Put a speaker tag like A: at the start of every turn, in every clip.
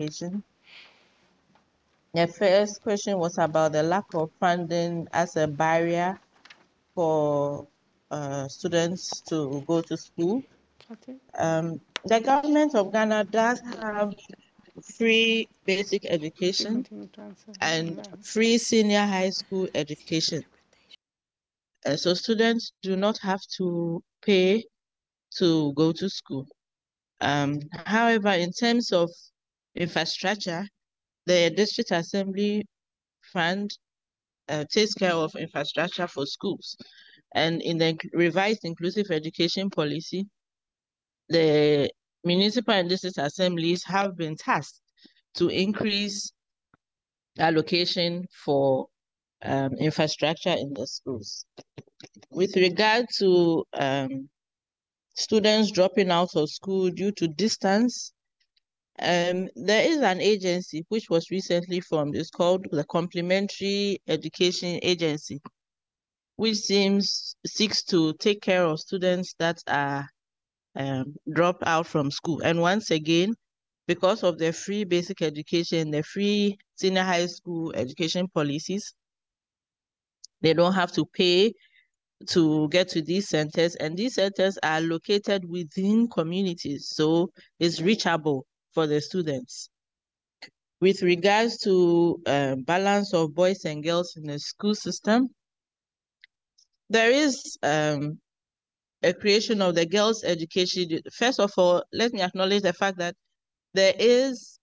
A: education. The first question was about the lack of funding as a barrier for students to go to school. The government of Ghana does have free basic education and free senior high school education. So students do not have to pay to go to school. However, in terms of infrastructure, the district assembly fund takes care of infrastructure for schools. And in the revised inclusive education policy, the municipal and district assemblies have been tasked to increase allocation for infrastructure in the schools. With regard to students dropping out of school due to distance, there is an agency which was recently formed. It's called the Complementary Education Agency, which seeks to take care of students that are dropped out from school. And once again, because of the free basic education, the free senior high school education policies, they don't have to pay to get to these centers, and these centers are located within communities, so it's reachable for the students. With regards to balance of boys and girls in the school system, there is a creation of the girls' education. First of all, let me acknowledge the fact that there is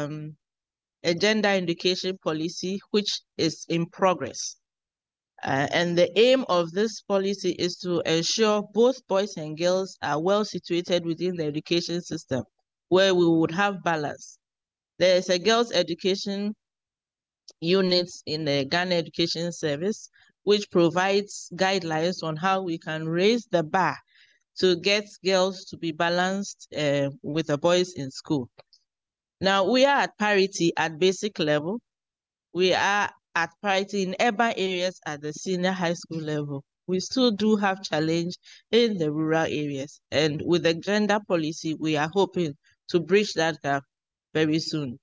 A: a gender education policy which is in progress. And the aim of this policy is to ensure both boys and girls are well situated within the education system, where we would have balance. There is a girls' education unit in the Ghana Education Service, which provides guidelines on how we can raise the bar to get girls to be balanced with the boys in school. Now, we are at parity at basic level. We are at parity in urban areas at the senior high school level. We still do have challenge in the rural areas. And with the gender policy, we are hoping to bridge that gap very soon.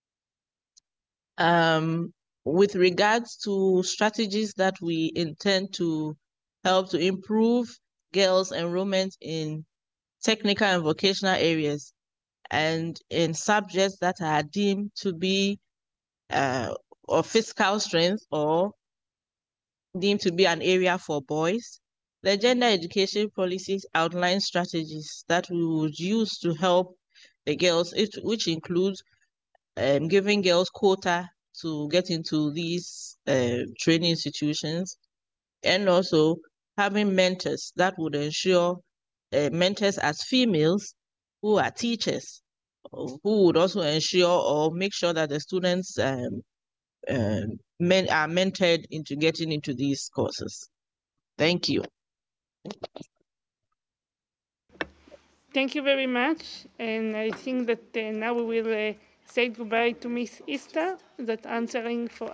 A: With regards to strategies that we intend to help to improve girls' enrollment in technical and vocational areas and in subjects that are deemed to be of fiscal strength or deemed to be an area for boys, the gender education policies outline strategies that we would use to help the girls, which includes giving girls quota to get into these training institutions, and also having mentors that would ensure mentors as females who are teachers, who would also ensure or make sure that the students men are mentored into getting into these courses. Thank you.
B: Thank you very much. And I think that now we will say goodbye to Miss Ista, that answering for